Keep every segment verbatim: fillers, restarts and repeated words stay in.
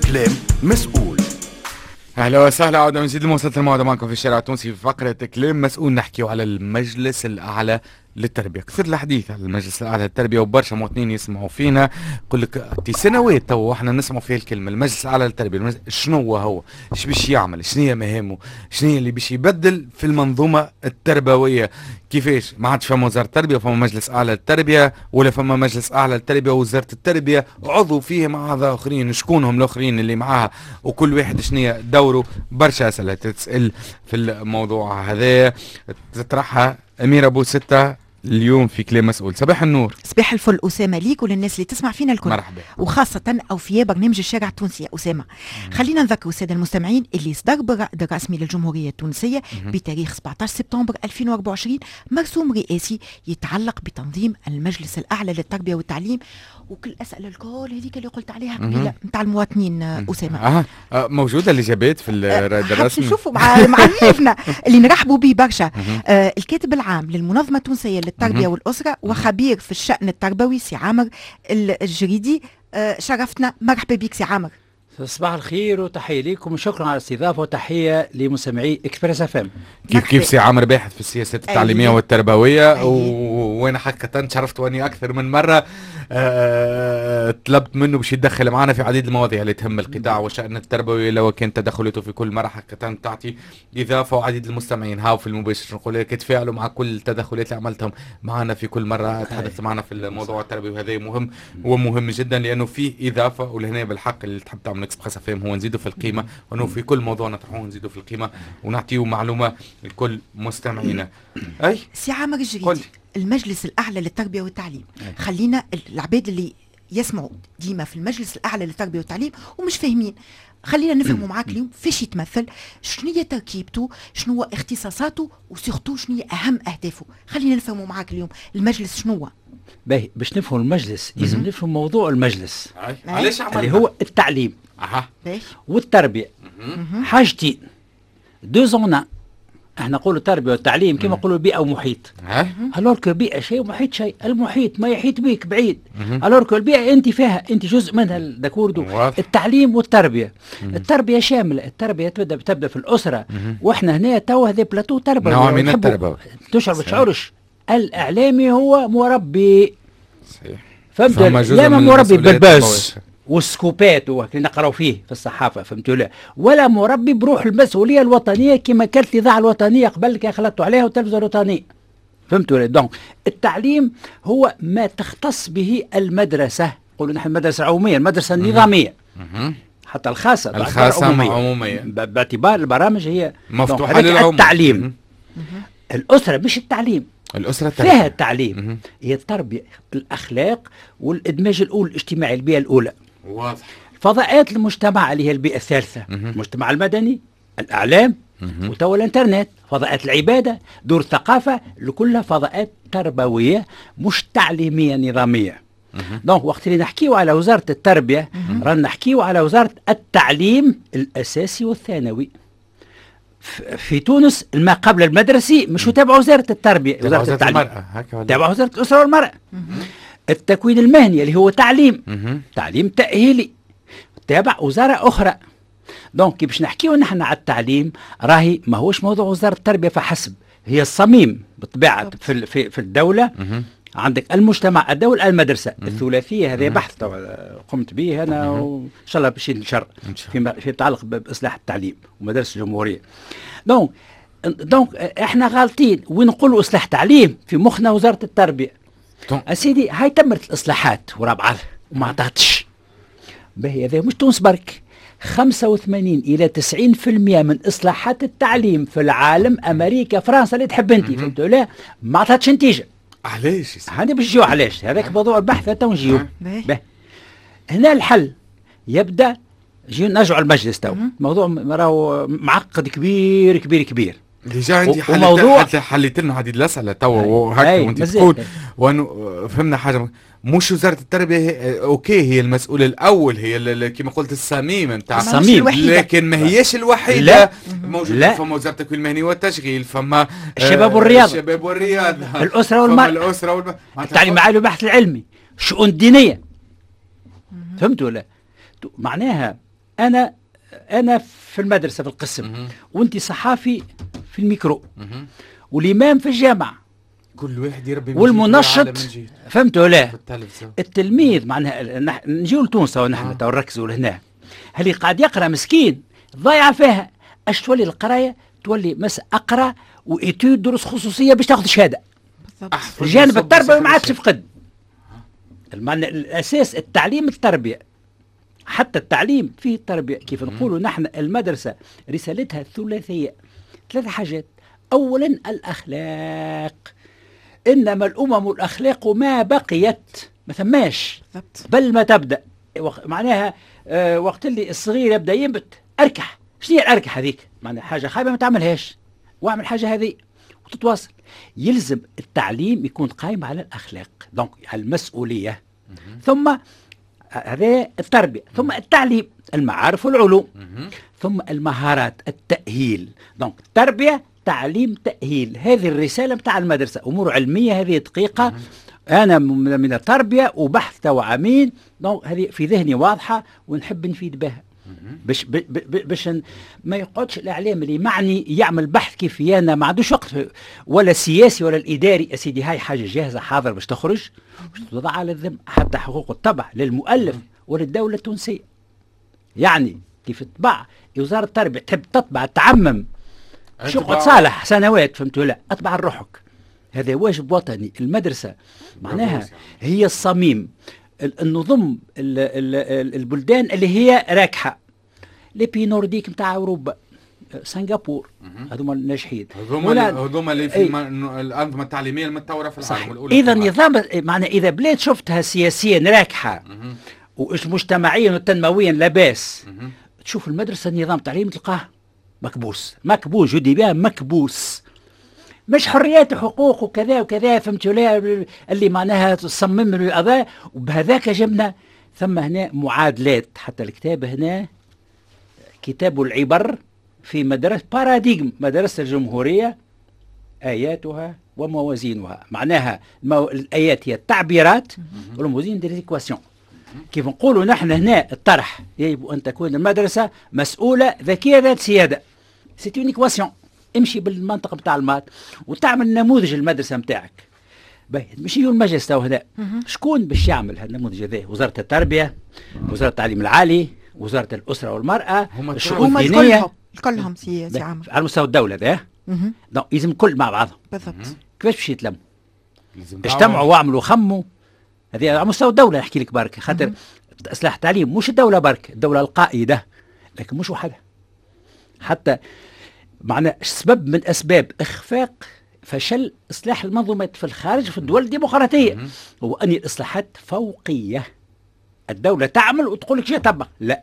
كلام مسؤول. اهلا وسهلا، عودة من جديد لمواصلة الموعد معكم في الشارع التونسي في فقرة كلام مسؤول. نحكيو على المجلس الأعلى للتربية. كثير الحديث على المجلس الأعلى للتربية وبرشا مواطنين يسمعوا فينا. يقول لك تي سنوات تو احنا نسمعوا فيه الكلمة المجلس الأعلى للتربية. المجلس شنو هو؟ ايش باش يعمل؟ شنو هي مهامه؟ شنو هي اللي باش يبدل في المنظومة التربوية؟ كيفاش؟ ما عادش فما وزارة التربية وفما مجلس أعلى للتربية، ولا فما مجلس أعلى للتربية ووزارة التربية عضو فيه مع هذا آخرين. شكونهم الآخرين اللي معاها؟ وكل واحد شنو دوره؟ برشا أسئلة تتسأل في الموضوع هذا تطرحها أميرة بوستة اليوم في كلام مسؤول. صباح النور. صباح الفل أسامة ليك وللناس اللي تسمع فينا الكل. مرحبا. وخاصة أوفياء برنامج الشارع التونسي يا أسامة. مم. خلينا نذكر السادة المستمعين اللي صدر برائد الرسمي للجمهورية التونسية مم. بتاريخ سبعطاش سبتمبر ألفين وأربعة وعشرين مرسوم رئاسي يتعلق بتنظيم المجلس الأعلى للتربية والتعليم وكل الأسئلة الكل هذيك اللي قلت عليها قبيلة نتاع المواطنين أسامة. آه. آه موجودة الإجابات في الرائد الرسمي. نشوفوا مع مع ضيفنا اللي نرحبوا به برشا. آه الكاتب العام للمنظمة التونسية للتربية والأسرة وخبير في الشأن التربوي سي عامر الجريدي. آه شرفتنا، مرحبا بك سي عامر. صباح الخير وتحية لكم وشكرا على الاستضافة وتحية لمستمعي اكسبريس اف ام. كيف كيف سي عامر باحث في السياسات التعليمية أيه. والتربوية أيه. وانا حقيقة شرفت واني اكثر من مرة أه طلبت منه باش يتدخل معنا في عديد المواضيع اللي تهم القطاع والشأن التربوي. لو كان تدخلاته في كل مرة حقيقة تعطي اضافة. وعديد المستمعين هاو في المباشر نقول لك يتفاعلوا مع كل التدخلات اللي عملتهم معنا في كل مرة تحدثت معنا في الموضوع التربوي. وهذا مهم ومهم جدا لانه فيه اضافة. ولهنا بالحق اللي تحب تعمل اكسبريس فهم هو نزيدوا في القيمة وانه في كل موضوع نطرحوه نزيدوا في القيمة ونعطيه معلومة لكل مستمعينا. اي سي عامر الجريدي المجلس الأعلى للتربية والتعليم. خلينا العباد اللي يسمعوا ديما في المجلس الأعلى للتربية والتعليم ومش فاهمين، خلينا نفهموا معاك اليوم فيش يتمثل، شنو هي تركيبته، شنو هو اختصاصاته، وسيرتو شنو هي أهم أهدافه. خلينا نفهموا معاك اليوم المجلس شنو هو. باهي باش نفهم المجلس لازم نفهم موضوع المجلس. علاش اللي هو التعليم اها والتربية. حاجتين دو زون. احنا نقولوا التربيه والتعليم كما نقولوا البيئه ومحيط. الورك البيئه شيء ومحيط شيء. المحيط ما يحيط بك بعيد. الورك البيئه انت فيها، انت جزء منها داكوردو. التعليم والتربيه. مم. التربيه شامله. التربيه تبدا تبدا في الاسره. مم. واحنا هنا تو هذا بلاتو تربوي نوع من التربوي تشعر ما تشعرش. الاعلامي هو مربي. صحيح. فهمت؟ لا ما مربي بالباس والسكوبات اللي نقراو فيه في الصحافه، فهمتوا؟ لا ولا مربي بروح المسؤوليه الوطنيه كما كانت الاذاعه الوطنيه قبل كان خلطوا عليها والتلفزه الوطنيه، فهمتوا؟ دونك التعليم هو ما تختص به المدرسه. نقولوا نحن المدرسه العموميه، المدرسه النظاميه حتى الخاصه الخاصه عموميه, عمومية. باعتبار البرامج هي مفتوحه للعموم. التعليم الاسره مش التعليم. الأسرة فيها التعليم هي التربية، الأخلاق والإدماج الأول الاجتماعي، البيئة الأولى. واضح. فضاءات المجتمع اللي هي البيئة الثالثة، مه. المجتمع المدني، الإعلام، وتو الإنترنت، فضاءات العبادة، دور الثقافة، كلها فضاءات تربوية مش تعليمية نظامية. دونك وقت اللي نحكيو على وزارة التربية رانا نحكيو على وزارة التعليم الأساسي والثانوي. في تونس ما قبل المدرسي مش تابع وزارة التربية، وزارة, وزارة التعليم تابع وزارة الأسرة والمرأة. التكوين المهني اللي هو تعليم مه. تعليم تأهيلي تابع وزارة أخرى. دونك باش نحكيو نحن على التعليم راهي ما هوش موضوع وزارة التربية فحسب، هي الصميم بالطبيعة في, في, في الدولة. مه. عندك المجتمع، الدولة، المدرسة. مه. الثلاثية هذا بحث قمت به أنا وإن شاء الله باش نشر فيما يتعلق بإصلاح التعليم ومدارس الجمهورية. دونك دونك احنا غالطين وين نقولوا إصلاح تعليم في مخنا وزارة التربية. أسيدي هاي تمت الإصلاحات ورا بعضها وما عطاتش. باهي هذا مش تونس برك، خمسة وثمانين إلى تسعين بالمئة من إصلاحات التعليم في العالم، أمريكا، فرنسا، اللي تحب أنت، فهمتوا؟ لا ما عطاتش نتيجة. علاش؟ هذا باش نجيو علاش، هذاك موضوع البحث تو نجيو. هنا الحل يبدا جيو نرجعوا المجلس تو. موضوع راهو معقد كبير كبير كبير. ديجا عندي حل حليت لنا هذه الاسئله تو وهكا وانت تقول وانه فهمنا حاجه. مش وزاره التربيه هي اوكي هي المسؤول الاول، هي كما قلت الصميم نتاع الصميم، لكن ما هيش الوحيده. موجوده فما وزاره التكوين المهني والتشغيل، فما الشباب والرياضه، الشباب والرياضه، الاسره والمراه، الاسره والم... التعليم العالي والبحث العلمي، الشؤون الدينيه. فهمتوا ولا؟ معناها انا انا في المدرسه في القسم، وانت صحافي في الميكرو، والامام في الجامعه، كل واحد يربي والمنشط، فهمتوا لا؟ التلميذ معناها نجيو لتونس ونحن آه. تو نركزوا لهنا، اللي قاعد يقرا مسكين ضايع فيها. اش تولي القرايه؟ تولي مس اقرا وإتيود دروس خصوصيه باش تاخذ شهاده. بالضبط. الجانب التربوي ما عادش يفقد. المعنى الاساس التعليم التربيه. حتى التعليم فيه التربيه، كيف نقولوا نحن المدرسه رسالتها ثلاثيه، ثلاث حاجات. اولا الاخلاق، انما الامم الاخلاق ما بقيت، ما ثماش بل ما تبدا. معناها آه وقت اللي الصغير يبدا ينبت اركح. شنو هي الاركح هذيك؟ معناها حاجه خايبه ما تعملهاش، واعمل حاجه هذه وتتواصل. يلزم التعليم يكون قائم على الاخلاق، دونك على المسؤوليه. ثم هذا التربيه، ثم التعليم، المعارف والعلوم، ثم المهارات، التاهيل. دونك تربيه تعليم تاهيل، هذه الرساله بتاع المدرسه. امور علميه هذه دقيقه. انا من التربيه وبحث تو عامين، دونك هذه في ذهني واضحه ونحب نفيد بها. باش باش ما يقعدش الاعلام اللي معني يعمل بحث كيف انا ما عندوش وقت، ولا السياسي ولا الاداري. اسيدي هاي حاجه جاهزه حاضر باش تخرج، باش توضع على الذم. حتى حقوق الطبع للمؤلف وللدوله التونسيه. يعني كيف تطبع وزاره التربيه تحب تطبع تعمم شقعد صالح سنوات، فهمتوا لا؟ اطبع روحك. هذا واجب وطني. المدرسه معناها هي الصميم، نضم البلدان اللي هي راكحه، لي بي نورديك نتاع اوروبا، سنغافور، هذوما الناجحين، هذوما هذوما اللي في الانظمه التعليميه المتطوره في العالم الاولى. اذا نظام معناها اذا بلاد شفتها سياسيا راكحه ومجتمعيا وتنمويا لاباس، تشوف المدرسه نظام تعليم تلقاه مكبوس، مكبوس جدي بها مكبوس. مش حريات وحقوق وكذا وكذا، فهمتوا لا؟ اللي معناها تصمم القضاء. وبهذاك جبنا ثم هنا معادلات. حتى الكتاب هنا كتاب العبر في مدرسة باراديغم، مدرسة الجمهورية، آياتها وموازينها. معناها المو... الآيات هي التعبيرات والموازين دي ليكواسيون. كيف نقولوا نحن هنا الطرح يجب أن تكون المدرسة مسؤولة ذكية ذات سيادة. سي اون ايكواسيون. امشي بالمنطقه بتاع المات وتعمل نموذج المدرسه نتاعك. باهي مش يجوا المجلس تو هذا، شكون باش يعمل هذا النموذج هذا؟ وزاره التربيه، وزاره التعليم العالي، وزاره الاسره والمراه، الشؤون الدينيه، كلهم سياسي عام على مستوى الدوله ده. دونك لازم كل مع بعضهم. بالضبط. كيفاش باش يتلموا؟ اجتمعوا واعملوا خموا. هذه على مستوى الدوله نحكي لك برك، خاطر اصلاح التعليم مش الدوله برك، الدوله القائده، لكن مش وحدها. حتى معنى سبب من أسباب إخفاق فشل إصلاح المنظومات في الخارج في الدول الديمقراطية هو أن الإصلاحات فوقية. الدولة تعمل وتقول لك شيء طبق، لا.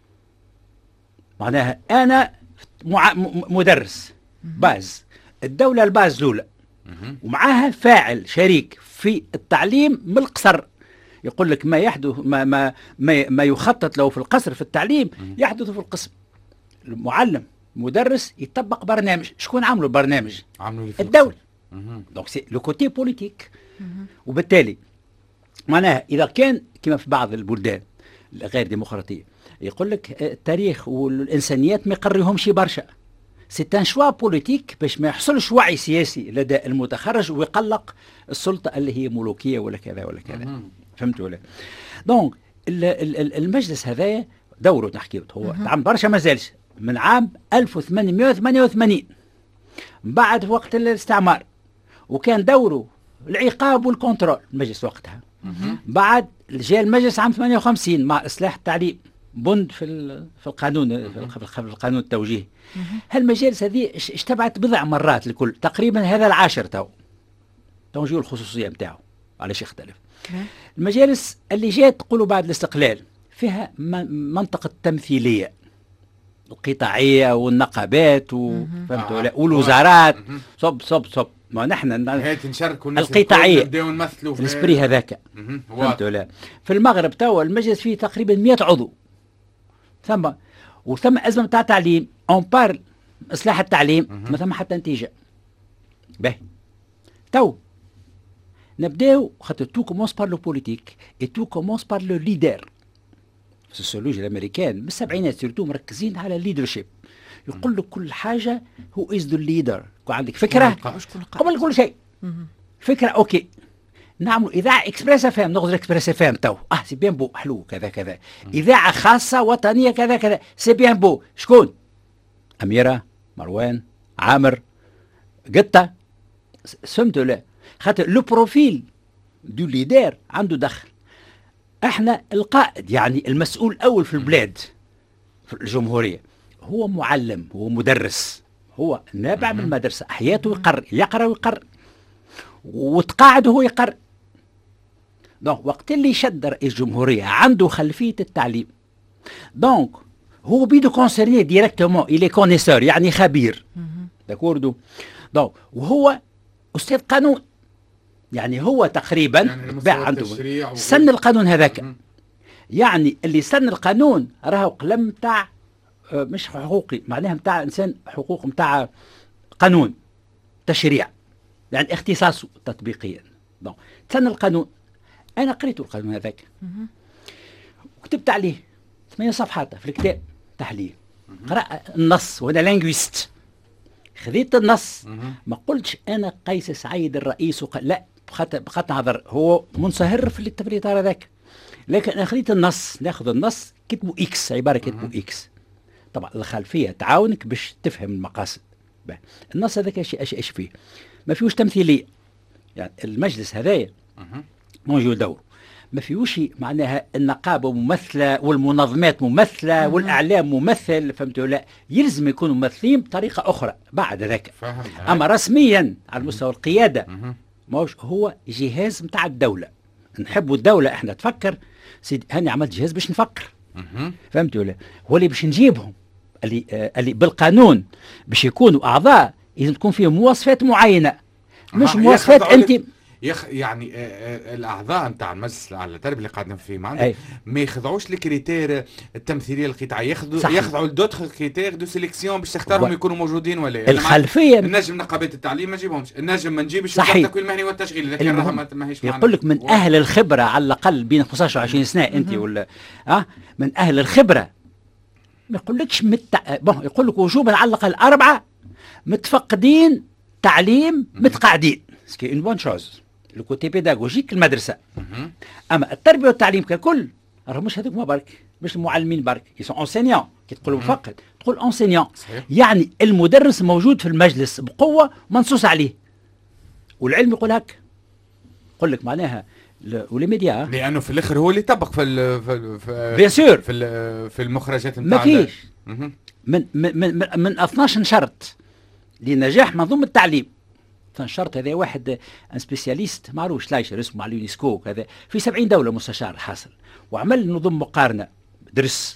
معناها أنا مع... مدرس باز، الدولة الباز الأولى، ومعها فاعل شريك في التعليم من القصر. يقول لك ما يحدث ما ما ما, ما يخطط له في القصر في التعليم يحدث في القسم. المعلم مدرس يطبق برنامج. شكون عملوا البرنامج؟ عملوا الدولة. دونك سي لو كوتي بوليتيك. وبالتالي معناها اذا كان كما في بعض البلدان غير ديمقراطيه يقول لك التاريخ والانسانيات ما يقريهمش برشا، سي ان شوا بوليتيك باش ما يحصلش وعي سياسي لدى المتخرج ويقلق السلطه اللي هي ملوكيه ولا كذا ولا كذا. فهمت ولا؟ دونك المجلس هذايا دوره نحكي هو تعمل برشا ما زالش من عام ألف وثمانمائة وثمانية وثمانين بعد وقت الاستعمار، وكان دوره العقاب والكنترول المجلس وقتها. بعد جاء المجلس عام ثمانية وخمسين مع اصلاح التعليم بند في في القانون في القانون التوجيهي. هالمجالس هذه اجتمعت بضع مرات الكل، تقريبا هذا العاشر تو تو نجيو الخصوصيه نتاعو علاش يختلف. المجالس اللي جات تقولوا بعد الاستقلال فيها منطقه التمثيليه القطاعيه والنقابات وفهمتوا آه. والوزارات صب صب صب. ما نحن نشاركوا القطاعيه نبداو نمثلوا في الاسبري هذاك. فهمتوا لا؟ في المغرب توا المجلس فيه تقريبا مئة عضو، ثم وثم ازمه تاع تعليم، اون بارل اصلاح التعليم ما ثم حتى نتيجه. باهي تو نبداو خاطر تو كومونس بار لو بوليتيك اي تو كومونس بار لو ليدر. في السوسيولوجيا الامريكان من السبعينات سيرتو مركزين على الليدرشيب. يقول لك كل حاجه هو از ذا ليدر. عندك فكره قبل كل شيء فكره اوكي نعمل اذاعه اكسبريس اف ام، ناخذ الاكسبريس اف ام تو اه سي بيان بو حلو كذا كذا. اذاعه خاصه وطنيه كذا كذا سي بيان بو. شكون؟ اميره، مروان، عامر، قطه، فهمتوا لا؟ خاطر لو بروفيل دو ليدر عنده دخل. احنا القائد يعني المسؤول الاول في البلاد في الجمهوريه هو معلم، هو مدرس، هو نابع من المدرسه، حياته يقرر، يقرا ويقرر وتقاعد وهو يقرر. دونك وقت اللي شد رئيس الجمهوريه عنده خلفيه التعليم، دونك هو بيدو كونسيرني ديريكتومون الي كونيسور يعني خبير داكوردو. دونك وهو استاذ قانون يعني هو تقريبا يعني عنده سن القانون هذاك. يعني اللي سن القانون راهو قلم نتاع مش حقوقي، معناها نتاع انسان حقوق نتاع قانون تشريع يعني اختصاصه تطبيقيا. دونك سن القانون. انا قريت القانون هذاك وكتبت عليه ثمانية صفحات في الكتاب تحليل. قرأ النص وانا لانجويست، خذيت النص ما قلتش انا قيس سعيد الرئيس وق... لا بقت نهضر هو منصهر في التبرير هذاك، لكن انا خذيت النص، ناخذ النص كتبوا اكس، عباره كتبوا اكس. طبعا الخلفيه تعاونك باش تفهم المقاصد. النص هذاك ايش ايش فيه؟ ما فيهوش تمثيليه. يعني المجلس هذايا موجود دوره ما فيهوش معناها النقابه ممثله والمنظمات ممثله والاعلام ممثل، فهمتوا لا؟ يلزم يكونوا ممثلين بطريقه اخرى بعد ذاك. اما رسميا على مستوى القياده موش هو جهاز نتاع الدوله. نحبوا الدوله احنا تفكر سيدي هاني عملت جهاز باش نفكر، فهمتوا ولا؟ هو اللي باش نجيبهم اللي آه اللي بالقانون باش يكونوا اعضاء لازم تكون فيهم مواصفات معينه، مش مواصفات انت يخ يعني آه الاعضاء نتاع المجلس الاعلى للتربيه اللي قاعدين فيه معنا ما يخضعوش لكريتير التمثيليه القطاعيه، يخضعوا يخضعوا لدوتر كريتير دو سيليكسيون باش تختارهم يكونوا موجودين ولا الخلفيه. النجم نقابات التعليم ما نجيبهمش، النجم ما نجيبش التكوين المهني والتشغيل، لكن راها ما هيش يقول لك من اهل الخبره على الاقل بين خمسطاش و عشرين سنه انت ولا اه من اهل الخبره. ما يقولكش مت... بون يقول لك وجوبا على الاقل اربعه متفقدين تعليم متقاعدين، سكي اون بون شوز لو كوتي بيداغوجيك المدرسه. اما التربيه والتعليم ككل راه مش هذوك ما برك، مش المعلمين برك، يسون انسينيون. كي تقول مفقد تقول انسينيون، يعني المدرس موجود في المجلس بقوه منصوص عليه. والعلم يقول هك، يقول لك معناها ولي ميديا لانه في الاخر هو اللي يطبق في ال في في بيان سور في, في المخرجات نتاع ما فيش من من من, من اثناش شرط لنجاح منظومه التعليم. شرط هذا واحد ان سبيسياليست معروف شلايشر اسمه على اليونسكو كذا في سبعين دوله مستشار حاصل، وعمل نظم مقارنه درس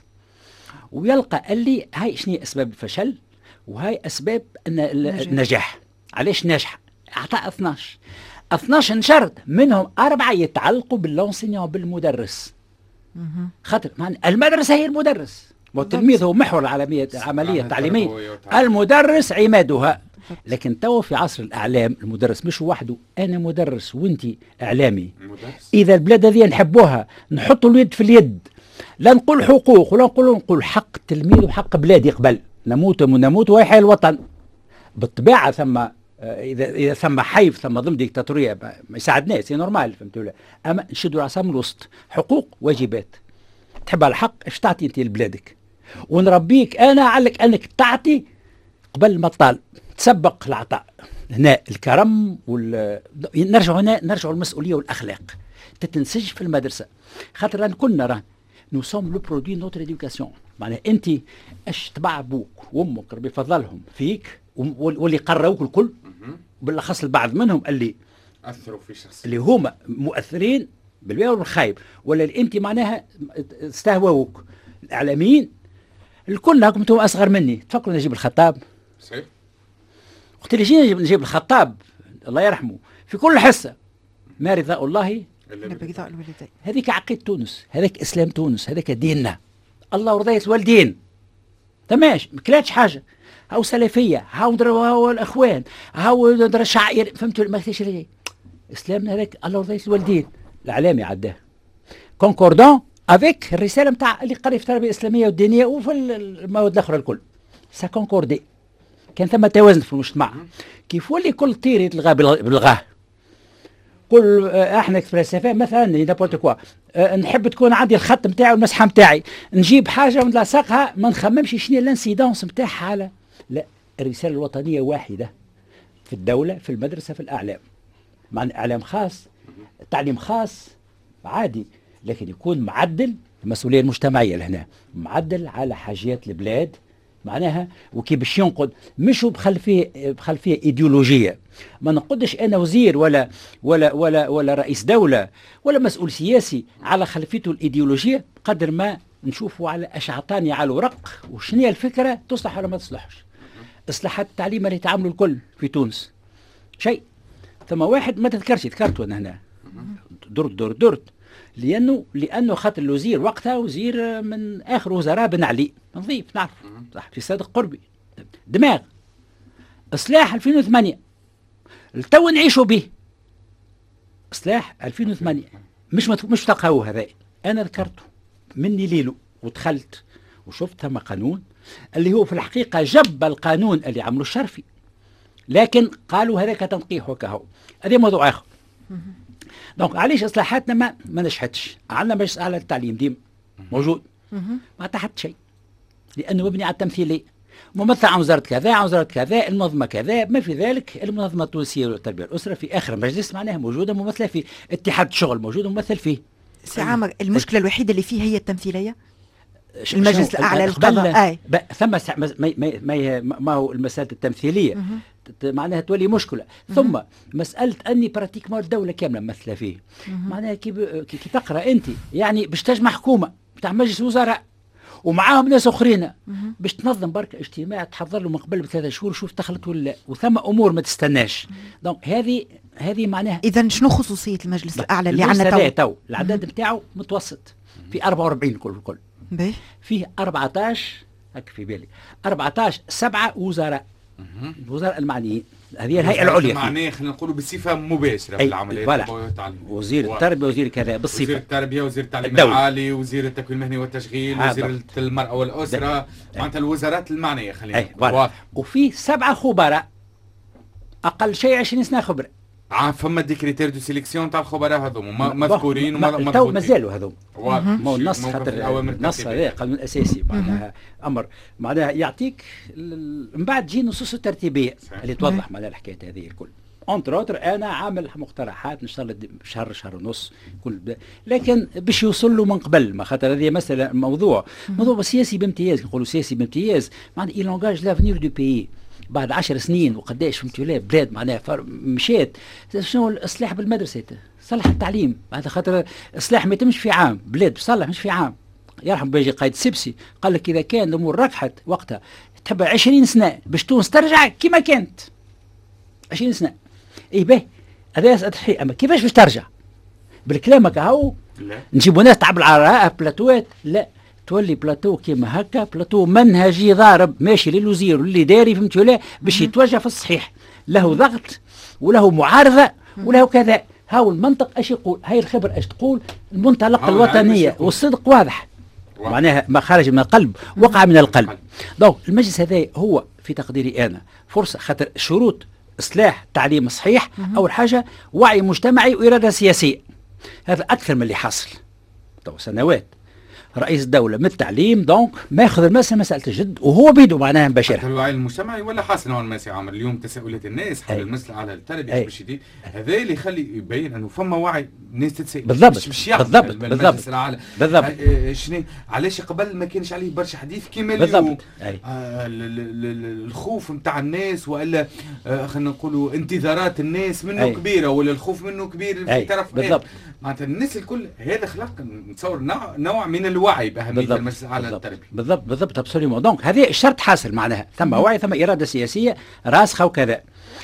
ويلقى اللي هاي شنو اسباب الفشل وهاي اسباب النجاح. علاش ناجحه؟ اعطى اثناش اثناش شرط، منهم اربعه يتعلقوا باللونسينيون بالمدرس. خاطر المدرسه هي المدرس والتلميذ هو محور العمليه العمليه التعليميه، المدرس عمادها. لكن تو في عصر الاعلام المدرس مش وحده، انا مدرس وانت اعلامي مدرس. اذا البلاد هذه نحبوها نحطوا اليد في اليد، لا نقول حقوق ولا نقول نقول حق التلميذ وحق بلادي يقبل، نموت ونموت ويحيى الوطن. بالطبيعه ثم اذا اذا ثم حيف ثم ضمن ديكتاتوريه ما يساعدناش، سي نورمال، فهمتوا لا؟ اما نشدوا العصا من الوسط، حقوق واجبات. تحب على الحق ايش تعطي انت لبلادك، ونربيك انا عليك انك تعطي قبل ما تطالب، تسبق العطاء. هنا الكرم وال نرجع هنا نرجع المسؤوليه والاخلاق تتنسج في المدرسه. خاطر راه كلنا راه نو سوم لو برودوي نوتر ايديوكاسيون، معناها انت اش تبع ابوك وامك ربي يفضلهم فيك واللي قروك الكل، بالاخص البعض منهم اللي اثروا في شخصيتك اللي هما مؤثرين بالبيع والخايب، ولا اللي انت معناها استهواوك. الاعلاميين الكل هاكم انتم اصغر مني، تفكروا نجيب الخطاب؟ صحيح. وقت اللي جينا نجيب الخطاب الله يرحمه في كل حصه ما رضاء الله الا برضاء الوالدين. هذيك عقيده تونس، هذاك اسلام تونس، هذاك ديننا. الله ورضاية الوالدين تماش ما كلاتش حاجه. هاو سلفيه، هاو هاو الاخوان، هاو شعائر، فهمتوا ما اسلامنا هذاك الله ورضاية الوالدين. الاعلامي عداه كونكوردون افيك الرساله نتاع اللي قري في التربيه الاسلاميه والدينيه وفي المواد الاخرى الكل سا كونكوردي. كان ثم توازن في المجتمع. كيف ولي كل طير يتلغى بالغاه، كل آه احنا كفلسفه مثلا نابورت كوا آه نحب تكون عندي الخط نتاعي والمسحه نتاعي، نجيب حاجه ونلاصقها ما نخممش شنو الانسيدونس نتاعها على لا. الرساله الوطنيه واحده في الدوله، في المدرسه، في الاعلام. مع اعلام خاص، تعليم خاص عادي، لكن يكون معدل المسؤوليه المجتمعيه لهنا، معدل على حاجيات البلاد معناها، وكي باش ينقد مش بخلفيه بخلفيه ايديولوجيه. ما نقدش انا وزير ولا ولا ولا ولا رئيس دوله ولا مسؤول سياسي على خلفيته الايديولوجيه، قدر ما نشوفوا على اش عطاني على الورق وشنو هي الفكره تصلح ولا ما تصلحش. اصلاحات التعليم اللي تعملوا الكل في تونس شيء، ثم واحد ما تذكرش ذكرته انا هنا درت درت درت لانه لانه خاطر الوزير وقتها وزير من اخر وزراء بن علي نظيف نعرف صح في صادق قربي دماغ. اصلاح ألفين وثمانية التو نعيشوا به، اصلاح ألفين وثمانية مش مش تلقاو هذا، انا ذكرته مني ليلو ودخلت وشفت ثم قانون اللي هو في الحقيقه جب القانون اللي عملوا الشرفي، لكن قالوا هذاك تنقيح وكهو. هذا موضوع اخر. دونك علاش اصلاحاتنا ما ما نجحتش؟ عندنا مجلس اعلى للتعليم ديم موجود ما تحت شيء، لانه مبني على التمثيليه، ممثل عن وزاره كذا عن وزاره كذا، المنظمه كذا، ما في ذلك المنظمه التونسيه للتربيه والاسره في اخر مجلس معناها موجوده ممثله فيه، اتحاد الشغل موجود ممثل فيه. سي عامر المشكله الوحيده اللي فيه هي التمثيليه؟ المجلس الاعلى للقضاء اي ثم ما, ما, ما, ما هو المساله التمثيليه معناها تولي مشكله. ثم مساله اني براتيكمون الدوله كامله ممثله فيه، معناها كي, كي تقرا انت يعني باش تجمع حكومه بتاع مجلس وزراء ومعاهم ناس اخرين باش تنظم برك اجتماع تحضر له من قبل بثلاثة شهور شوف دخلت ولا، وثم امور ما تستناش. دونك هذه هذه معناها اذا شنو خصوصيه المجلس الاعلى اللي عندنا تو؟ تو العدد نتاعو متوسط في أربعة وأربعين كل الكل باهي فيه أربعطاش هك في بالي أربعطاش سبعة وزراء الوزراء المعنيين، هذه الهيئه العليا معناه خلينا نقولوا بصفه مباشره في العمليات التربويه والتعليميه، وزير التربيه وزير كذا بالصفه، وزير التربيه وزير التعليم العالي وزير التكوين المهني والتشغيل وزير المراه والاسره، معناتها الوزارات المعنيه خلينا نقول واضح. وفي سبعه خبراء اقل شيء عشرين سنه خبره. عا فما دي كريتير دو سيليكسيون تاع الخبراء هذوما مذكورين وما تو مازالوا هذوما ما النص خاطر النص هذا قانون اساسي معناها امر معناها يعطيك من بعد تجي نصوص الترتيبيه اللي توضح معناها الحكايه هذه الكل. اونتر اوتر انا عامل مقترحات نشتغل شهر شهر ونص كل لكن باش يوصل له من قبل، ما خاطر هذه مساله موضوع موضوع سياسي بامتياز، نقولوا سياسي بامتياز معناها il engage l'avenir du pays. بعد عشر سنين وقداش فهمتوا لا بلاد معناها مشات شنو الاصلاح بالمدرسه صلح التعليم، هذا خاطر اصلاح ما يتمش في عام، بلاد بصلح مش في عام. يرحم باجي قائد سبسي قال لك اذا كان الامور ركحت وقتها تحب عشرين سنه باش تونس ترجع كما كانت عشرين سنه. اي باهي هذا تضحي، اما كيفاش باش ترجع؟ بالكلام هكا هو نجيبوا ناس تعبوا على بلاتوات؟ لا، تولي بلاتو كيما هكا بلاتو منهجي ضارب ماشي للوزير واللي داري فهمتوا لا باش يتوجه في الصحيح، له ضغط وله معارضه وله كذا. هاو المنطق اش يقول، هاي الخبر اش تقول، المنطلق الوطنيه والصدق واضح معناها ما خرج من القلب وقع من القلب. دونك المجلس هذا هو في تقديري انا فرصه، خاطر شروط اصلاح تعليم صحيح اول حاجه وعي مجتمعي واراده سياسيه، هذا اكثر من اللي حاصل تو سنوات. رئيس الدولة من التعليم دونك ما ياخذ المسألة مسألة الجد وهو بيده معناها مباشرة. الوعي المجتمعي ولا حاصل نوعا ما سي عامر اليوم تساؤلات الناس حول المسألة على التربية باش يدير هذا اللي يخلي يبين انه فما وعي الناس تتساءل بالضبط مش مش بالضبط بالضبط بالضبط شنو علاش قبل ما كانش عليه برشا حديث كيما اليوم آه الخوف نتاع الناس والا آه خلينا نقولوا انتظارات الناس منه أي. كبيرة ولا الخوف منه كبير في طرف بالضبط. معناتها الناس الكل هذا خلق نتصور نوع, نوع من الوعي باهميه المساله على التربيه. بالضبط بالضبط ابسوليومون. دونك هذه الشرط حاصل معناها ثم وعي ثم اراده سياسيه راسخه وكذا.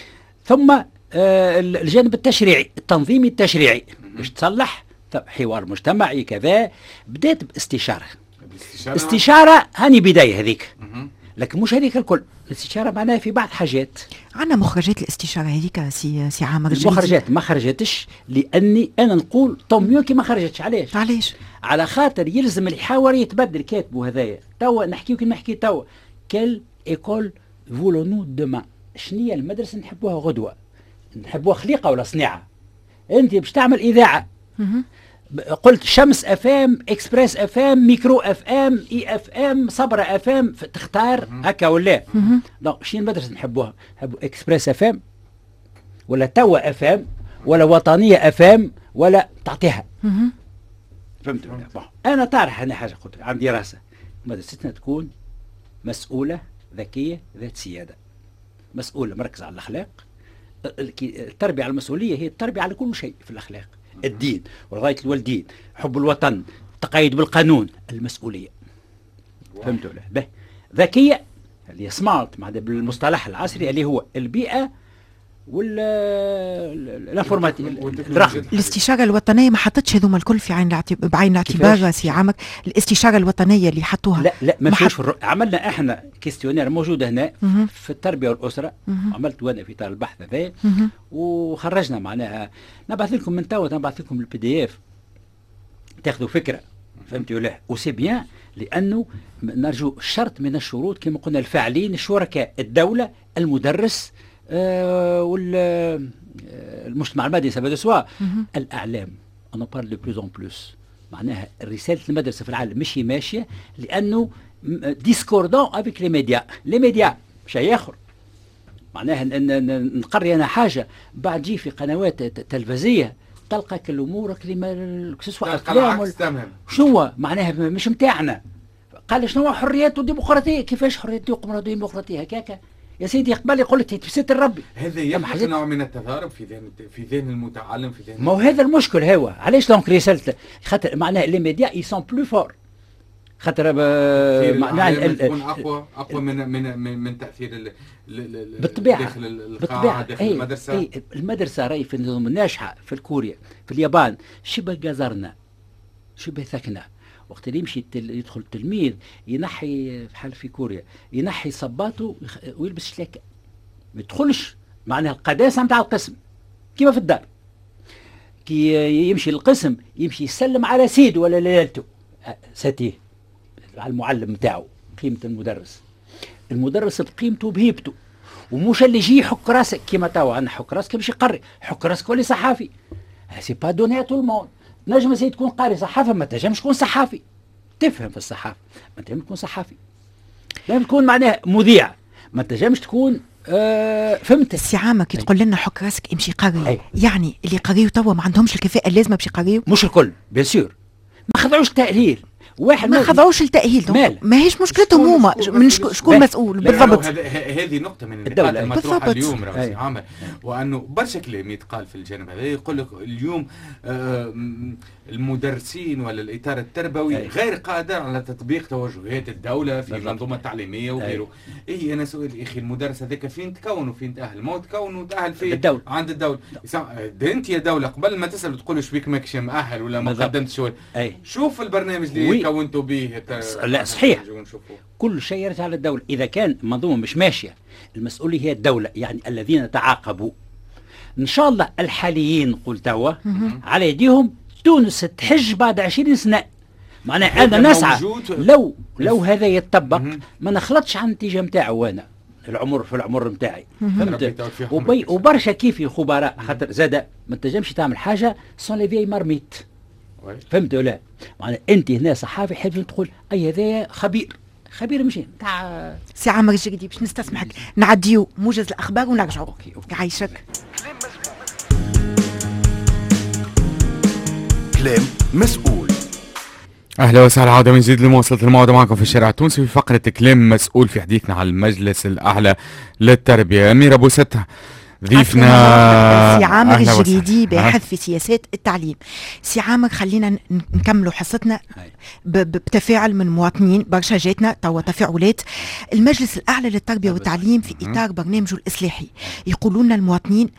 ثم آه الجانب التشريعي التنظيمي التشريعي باش تصلح حوار مجتمعي كذا. بدات باستشاره. استشاره هاني بدايه هذيك لكن مش هذيك الكل. الاستشاره معناها في بعض حاجات. عندنا مخرجات الاستشاره هذيك سي سي عامر الجريدي. المخرجات ما خرجتش لاني انا نقول طوميون كي ما خرجتش. علاش؟ علاش؟ على خاطر يلزم الحوار يتبدل. كاتبوا هذايا توا نحكيو كي نحكي توا كال ايكول فولونو دومان. شنية المدرسه نحبوها غدوه؟ نحبوها خليقه ولا صناعه؟ انت باش تعمل اذاعه قلت شمس اف ام، اكسبريس اف ام، ميكرو اف ام، اي اف ام، صبرا اف ام، تختار هكا ولا؟ دونك شنو المدرسه نحبوها؟ نحبوا اكسبريس اف ام ولا توا اف ام ولا وطنيه اف ام ولا تعطيها. فهمت ولا؟ انا طارح انا حاجه قلت عندي راسه مدرستنا تكون مسؤوله ذكيه ذات سياده، مسؤوله مركزه على الاخلاق. التربيه على المسؤوليه هي التربيه على كل شيء في الاخلاق، الدين ورغايه الوالدين، حب الوطن، التقيد بالقانون، المسؤوليه. فهمت ولا؟ به ذكيه اللي هي سمارت مع بالمصطلح العصري اللي هو البيئه وال الانفورماتيك. الاستشاره الوطنيه ما حطتش هذوما الكل في عين الاعتبار، بعين الاعتبار سي عامر. الاستشاره الوطنيه اللي حطوها لا لا ما فيش. حط... عملنا احنا كيستيونير موجود هنا مه. في التربيه والاسره. مه. عملت وانا في اطار البحث هذا وخرجنا معناها. نبعث لكم من توا نبعث لكم البي دي اف تاخذوا فكره. فهمتوا ولا؟ وسي بيان لانه نرجو شرط من الشروط كما قلنا الفاعلين الشركاء، الدوله، المدرس، آه والمجتمع المدني سبب سوا الاعلام. انا بارل دو بلوز اون بلوس. معناها رساله المدرسه في العالم مش ماشيه لانه ديسكوردون افيك لي ميديا. لي ميديا شيء اخر. معناها نقري انا حاجه بعد جي في قنوات تلفزيه تلقى كل امورك لما سواء افلام شنو معناها مش متاعنا. قال شنو حريات وديمقراطيه؟ كيفاش حريات وديمقراطيه هكاك يا سيدي؟ قبل يقول لك في ستر ربي. هذا يخلق نوع من التضارب في ذهن في ذهن المتعلم في ذهن. ما هو هذا المشكل. هو علاش دونك رسالته خاطر معناها لي ميديا اي سون بلو فور. خاطر معناها تكون اقوى اقوى من من من, من تاثير ال بالطبيعه داخل القاعه داخل أي المدرسه. أي المدرسه راهي في النظام الناجحه في كوريا في اليابان شبه جزرنا شبه ثكنه. وقت اللي يمشي يدخل التلميذ ينحي بحال في كوريا ينحي صباته ويلبس شلاكه ما يدخلش. معناها القداسه نتاع القسم كيما في الدار. كي يمشي للقسم يمشي يسلم على سيده ولا ليلته ساتيه على المعلم نتاعو. قيمه المدرس، المدرس بقيمته بهيبته، ومش اللي يجي يحك راسك كيما توا انا حك راسك باش يقري. حك راسك ولي صحافي. سي با دوني تو الموند. نجم سي تكون قاري صحافه ما تنجمش تكون صحافي. تفهم في الصحافه ما تنجمش تكون صحافي. لازم تكون معناها مذيع ما تنجمش تكون آه فهمت. سي عامر كي تقول لنا حك راسك امشي قري، يعني اللي قريوا توا ما عندهمش الكفاءه اللازمه باش يقريوا؟ مش الكل بيان سور. ما خضعوش تأهيل. واحد ما خضعوش التأهيل. ما هيش مشكلتهم هما. من شكون مسؤول بالضبط؟ هذه نقطة من النقاط المطروحة اليوم راهي عامر. وأنه برشا كلام يتقال في الجانب هذا. يقول لك اليوم آه المدرسين ولا الإطار التربوي أي. غير قادر على تطبيق توجهات الدولة في المنظومة التعليمية وغيره. إيه أنا سؤال أخي المدرس هذاك فين تكون وفين تأهل؟ ما هو تكون وتأهل في الدولة. عند الدولة. أنت يا دولة قبل ما تسأل تقول شبيك ماكش مأهل ولا ما قدمتش شوف البرنامج اللي كونتوا به. لا صحيح كل شيء يرجع للدولة. إذا كان المنظومة مش ماشية المسؤولية هي الدولة، يعني الذين تعاقبوا إن شاء الله الحاليين قلت توا على يديهم تونس تحج بعد عشرين سنة. معناها أنا نسعى لو لو هذا يتطبق ما نخلطش عن النتيجة نتاعو. وأنا العمر في العمر نتاعي فهمت. وبي وبرشا كيفي خبراء خاطر زاد ما تنجمش تعمل حاجة سون لي فيي مارميت. فهمت ولا؟ معناها انت هنا صحافي حابب تقول اي هذايا خبير خبير مشي تاع سي عامر الجريدي باش نستسمحك نعديو موجز الاخبار ونرجعوا. اوكي اوكي يعيشك. كلام مسؤول. اهلا وسهلا عوده من جديد لمواصله الموعد معكم في الشارع التونسي في فقره كلام مسؤول في حديثنا على المجلس الاعلى للتربيه. اميره بوستة ضيفنا سي عامر الجريدي باحث في سياسات التعليم. سي عامر خلينا نكملوا حصتنا بتفاعل من مواطنين. برشا جاتنا توا تفاعلات. المجلس الاعلى للتربيه والتعليم في اطار برنامجه الاصلاحي يقولون لنا المواطنين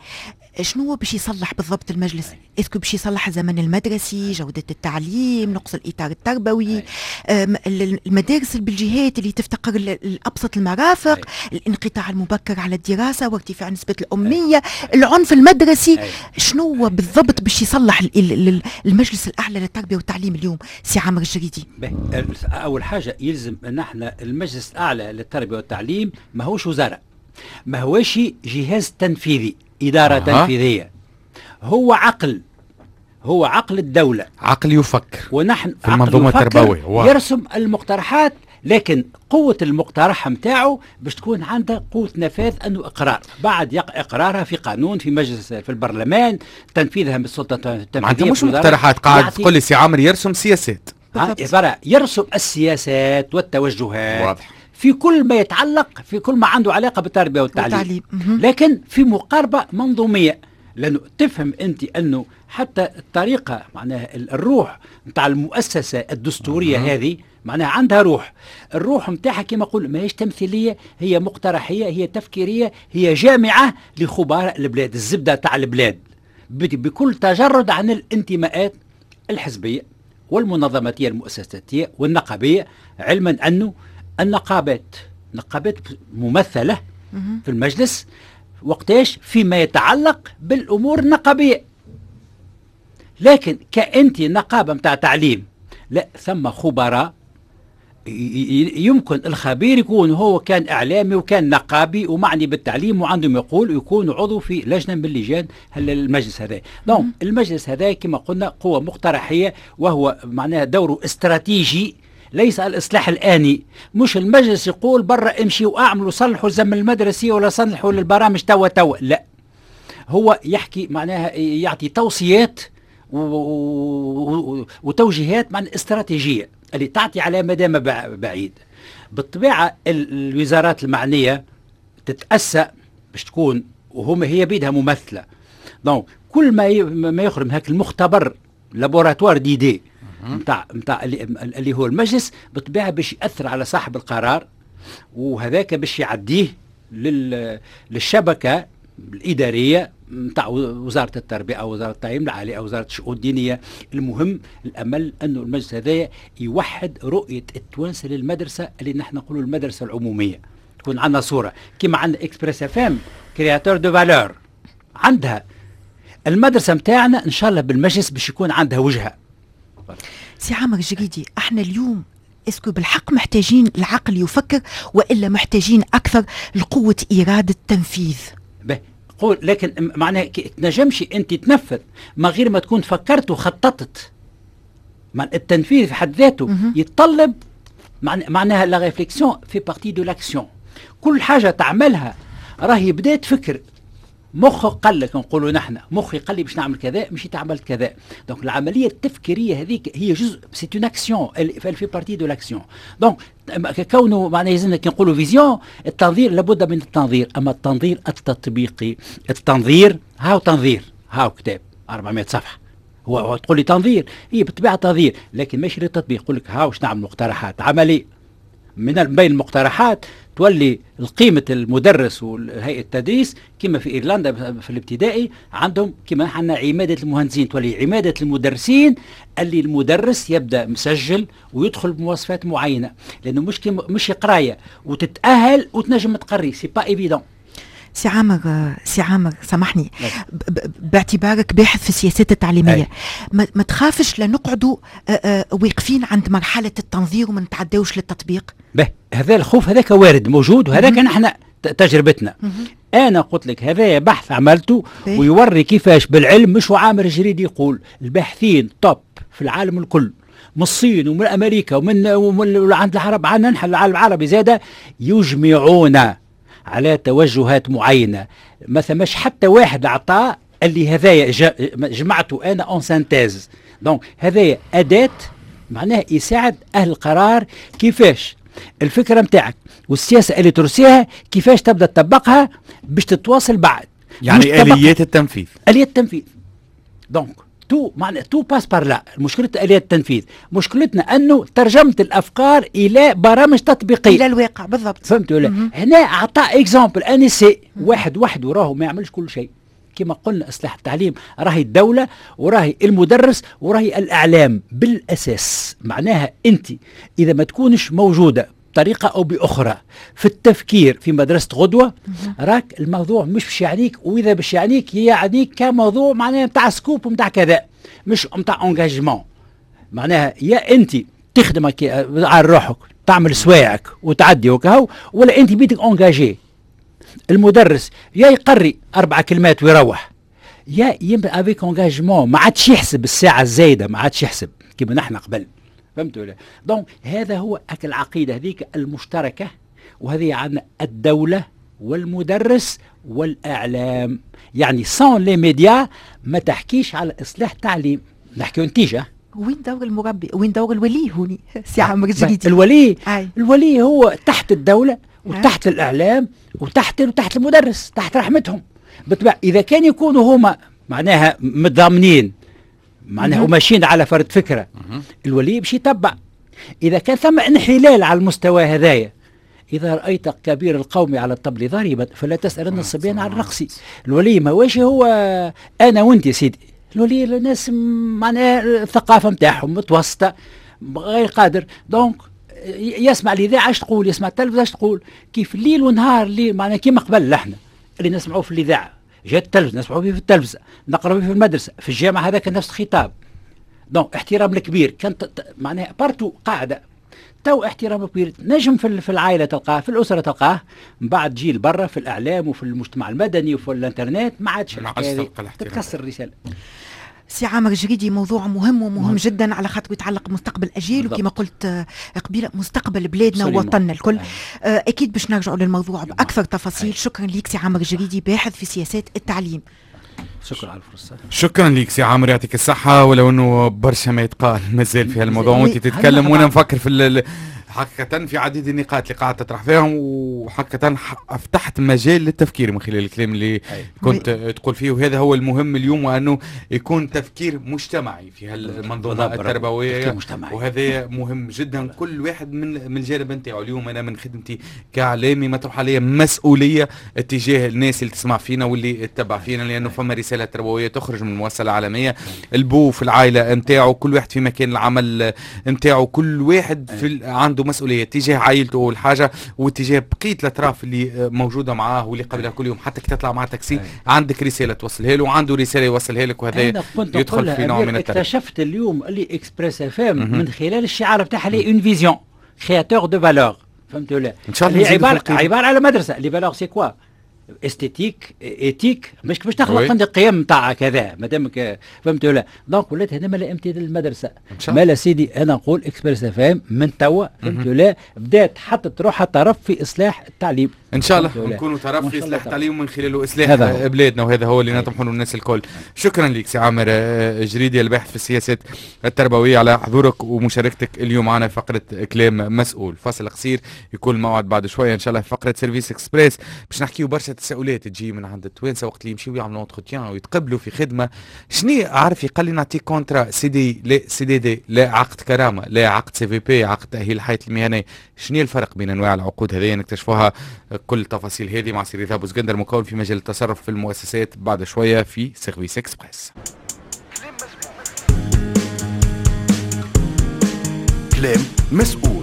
شنو باش يصلح بالضبط المجلس؟ اسكو باش يصلح الزمن المدرسي، جودة التعليم، نقص الإطار التربوي، المدارس بالجهات اللي تفتقر لأبسط المرافق، أي. الانقطاع المبكر على الدراسة وارتفاع نسبة الأمية، أي. العنف المدرسي، أي. شنو بالضبط باش يصلح المجلس الأعلى للتربية والتعليم اليوم سي عامر الجريدي؟ أول حاجة يلزم أن احنا المجلس الأعلى للتربية والتعليم ما هوش وزارة، ما هوش جهاز تنفيذي، إدارة أه. تنفيذية، هو عقل، هو عقل الدولة، عقل يفكر ونحن في المنظومة التربوية، يرسم المقترحات، لكن قوة المقترح متاعه باش تكون عنده قوة نفاذ أنه إقرار، بعد إقرارها في قانون، في مجلس، في البرلمان، تنفيذها من السلطة التنفيذية. معناتها مش مقترحات، قاعد تقول لي سي عامر يرسم سياسات، يرسم السياسات والتوجهات واضح. في كل ما يتعلق، في كل ما عنده علاقة بالتربية والتعليم، لكن في مقاربة منظومية، لأنه تفهم أنت أنه حتى الطريقة معناها الروح نتاع المؤسسة الدستورية أه. هذه معناها عندها روح، الروح نتاعها كما أقول ما هيش تمثيلية، هي مقترحية، هي تفكيرية، هي جامعة لخبراء البلاد، الزبدة تاع البلاد بكل تجرد عن الانتماءات الحزبية والمنظماتية المؤسساتية والنقابية، علما أنه النقابات نقابات ممثلة في المجلس وقتاش فيما يتعلق بالأمور النقابية، لكن كأنت نقابة متاع تعليم لا، ثم خبراء، يمكن الخبير يكون هو كان إعلامي وكان نقابي ومعني بالتعليم وعندهم يقول يكون عضو في لجنة من لجان المجلس هذا. دونك المجلس هذا كما قلنا قوة مقترحية، وهو معناها دوره استراتيجي، ليس الإصلاح الآني، مش المجلس يقول برا امشي واعملوا صلحوا الزمن المدرسي ولا صلحوا للبرامج توا توا، لا، هو يحكي معناها يعطي توصيات وتوجيهات مع استراتيجية اللي تعطي على مدى بعيد. بالطبيعة الوزارات المعنية تتأسى باش تكون وهم هي بيدها ممثلة، دونك كل ما ما يخرج من هاك المختبر لابوراتوار دي دي متاع متاع اللي هو المجلس، بالطبيعة باش يأثر على صاحب القرار، وهذاك باش يعديه للشبكة الإدارية متاع وزارة التربية أو وزارة التعليم العالي أو وزارة الشؤون الدينية. المهم الأمل أنه المجلس هذا يوحد رؤية التوانسة للمدرسة اللي نحن نقولوا المدرسة العمومية، تكون عندنا صورة كما عندنا إكسبريس اف ام كرياتور دو فالور، عندها المدرسة متاعنا إن شاء الله بالمجلس باش يكون عندها وجهة. سي عامر الجريدي، احنا اليوم اسكو بالحق محتاجين العقل يفكر وإلا محتاجين أكثر لقوة إرادة التنفيذ؟ قول، لكن معناها تنجمش انت تنفذ ما غير ما تكون فكرت وخططت. مع التنفيذ في حد ذاته يتطلب معناها لا ريفليكسيون في بارتي دو لاكسيون، كل حاجه تعملها راهي بدات فكر، مخك قال لك، نقولوا نحن مخي قال لي باش نعمل كذا مشي تعمل كذا، دونك العمليه التفكيريه هذيك هي جزء، سي اون اكسيون في بارتي دو لاكسيون. دونك كونه معناها يلزمنا كي نقولوا فيزيون، التنظير لابد من التنظير، اما التنظير التطبيقي، التنظير هاو تنظير هاو كتاب أربعمائة صفحه، هو تقول لي تنظير، هي بالطبيعه تنظير، لكن ماشي للتطبيق، يقول لك هاو باش نعمل مقترحات عمليه، من بين المقترحات تولي القيمة المدرس وهيئة التدريس كما في إيرلندا في الابتدائي عندهم كما حنا عمادة المهندسين، تولي عمادة المدرسين اللي المدرس يبدأ مسجل ويدخل بمواصفات معينة، لأنه مش مش قراية وتتأهل وتنجم تقري، سي با إيفيدون. سي عامر سي عامر سامحني، باعتبارك باحث في السياسات التعليميه، ما, ما تخافش لنقعدوا واقفين عند مرحله التنظير وما نتعداوش للتطبيق؟ به هذا الخوف هذاك وارد موجود، وهذاك نحن تجربتنا. انا قلت لك هذا بحث عملته بيه. ويوري كيفاش بالعلم، مش عامر الجريدي يقول الباحثين توب في العالم الكل، من الصين ومن امريكا ومن, ومن عند العرب، عندنا نحن العالم العربي زاده، يجمعون على توجهات معينة، ما ثماش حتى واحد عطاء اللي هذايا جمعته أنا أون سانتيز. دونك هذايا أداة معناها يساعد أهل القرار كيفاش الفكرة متاعك والسياسة اللي ترسيها كيفاش تبدأ تطبقها باش تتواصل بعد، يعني آليات التنفيذ. آليات التنفيذ دونك تو معنى تو باس بار لا. مشكلة آليات التنفيذ مشكلتنا أنه ترجمة الأفكار إلى برامج تطبيقية إلى الواقع بالضبط. فهمت ولا؟ هنا أعطى إكزامبل أنا سي واحد وحده راهو ما يعملش كل شيء، كما قلنا إصلاح التعليم راهي الدولة وراهي المدرس وراهي الإعلام بالأساس. معناها أنت إذا ما تكونش موجودة بطريقة أو بأخرى في التفكير في مدرسة غدوة راك الموضوع مش باش يعنيك، وإذا باش يعنيك يعنيك كموضوع معناها متاع سكوب ومتاع كذا، مش متاع انجاجمون. معناها يا أنت تخدم على روحك تعمل سوايعك وتعدي وكهو، ولا أنت بيتك انجاجي. المدرس يا يقري أربع كلمات ويروح، يا يبقى افيك انجاجمون، ما عادش يحسب الساعة الزايدة، ما عادش يحسب كما نحن قبل. فهمتوا ولا؟ دونك هذا هو العقيدة هذيك المشتركة، وهذه عندنا الدولة والمدرس والإعلام. يعني سون لي ميديا ما تحكيش على إصلاح تعليم، نحكي نتيجة. وين دور المربي؟ وين دور الولي هوني؟ سي عمر جريدي. الولي أي. الولي هو تحت الدولة وتحت أي. الإعلام وتحت وتحت المدرس، تحت رحمتهم. بالطبع إذا كان يكونوا هما معناها متضامنين معناها وماشيين على فرد فكرة، الولي باش يتبع. إذا كان ثم انحلال على المستوى هذايا، إذا رأيت كبير القوم على الطبل ضاربا فلا تسألن الصبيان عن الرقص. الولي ما واش هو أنا وأنت يا سيدي، الولي الناس معناها الثقافة متاعهم متوسطة غير قادر، دونك يسمع الإذاعة اش تقول، يسمع التلفزة اش تقول، كيف الليل ونهار الليل معناها كيما قبل احنا اللي نسمعوه في الإذاعة، جات التلفزة نسمعوه فيه في التلفزة، نقرأ فيه في المدرسة، في الجامعة هذاك نفس الخطاب. دونك احترام الكبير كان معناها بارتو قاعدة. تو احترام الكبير نجم في في العائلة تلقاه، في الأسرة تلقاه، من بعد جيل برا في الإعلام وفي المجتمع المدني وفي الإنترنت ما عادش تتكسر الرسالة. سي عامر جريدي، موضوع مهم ومهم مهم. جدا على خاطر يتعلق بمستقبل اجيال، وكما قلت قبيله مستقبل بلادنا ووطننا الكل. آه اكيد باش نرجعوا للموضوع باكثر تفاصيل. شكرا ليك سي عامر جريدي، باحث في سياسات التعليم. شكرا على الفرصة. شكرا ليك سي عامر، يعطيك الصحة. ولو انه برشا ما يتقال مازال في هالموضوع وانت تتكلم وانا نفكر في حقيقة في عديد النقاط اللي قاعد تطرح فيهم، وحقيقة فتحت مجال للتفكير من خلال الكلام اللي أي. كنت أي. تقول فيه، وهذا هو المهم اليوم، وأنه يكون تفكير مجتمعي في هالمنظومة التربوية، وهذا مهم جدا. كل واحد من من الجانب نتاعو. اليوم أنا من خدمتي كإعلامي مطروح عليا مسؤولية اتجاه الناس اللي تسمع فينا واللي تتبع فينا، لأنه فما رسالة تربوية تخرج من مؤسسة عالمية. البو في العائلة نتاعو، كل واحد في مكان العمل نتاعو، كل واحد في عنده مسؤوليه تجاه عائلته اول حاجه، واتجاه بقيه الاطراف اللي موجوده معاه واللي قبلها كل يوم. حتى كي تطلع مع تاكسي أي. عندك رساله توصلها له، وعنده رساله يوصلها لك، وهذا يدخل في نوع من التربيه. اكتشفت اليوم اللي اكسبريس اف ام من خلال الشعار بتاعها لي اون فيزيون كرياتور دو فالور. فهمت ولا؟ ان شاء الله. هي عباره عباره على مدرسه. لي فالور سي كوا؟ استيتيك ايتيك، مش باش تخلق عندك قيم نتاع كذا مادامك. فهمت ولا؟ دونك ولات هذا مالا امتداد المدرسه. مالا سيدي انا نقول اكسبريس اف ام من توا، فهمت ولا؟ بدات حطت روحها طرف في اصلاح التعليم. ان شاء الله نكونوا طرف في اصلاح التعليم، ومن خلاله اصلاح بلادنا، وهذا هو اللي نطمحوا له الناس الكل. شكرا لك سي عامر جريدي، الباحث في السياسات التربويه، على حضورك ومشاركتك اليوم معنا في فقره كلام مسؤول. فاصل قصير، يكون الموعد بعد شويه ان شاء الله في فقره سيرفيس اكسبريس، باش نحكيو برشا تساؤلات تجي من عند التوانسه وقت اللي يمشيو يعملوا انتروتيان ويتقبلوا في خدمه. شنو عارف يقال لي نعطيك كونترا سي دي لا سي دي دي، لا عقد كرامه، لا عقد سي في بي، عقد تاهيل الحياه المهنيه. شنو الفرق بين انواع العقود هذه؟ نكتشفوها كل التفاصيل هذه مع سيدي ثابو اسكندر، مكون في مجال التصرف في المؤسسات، بعد شويه في سيرفيس اكسبريس. كلام مسؤول.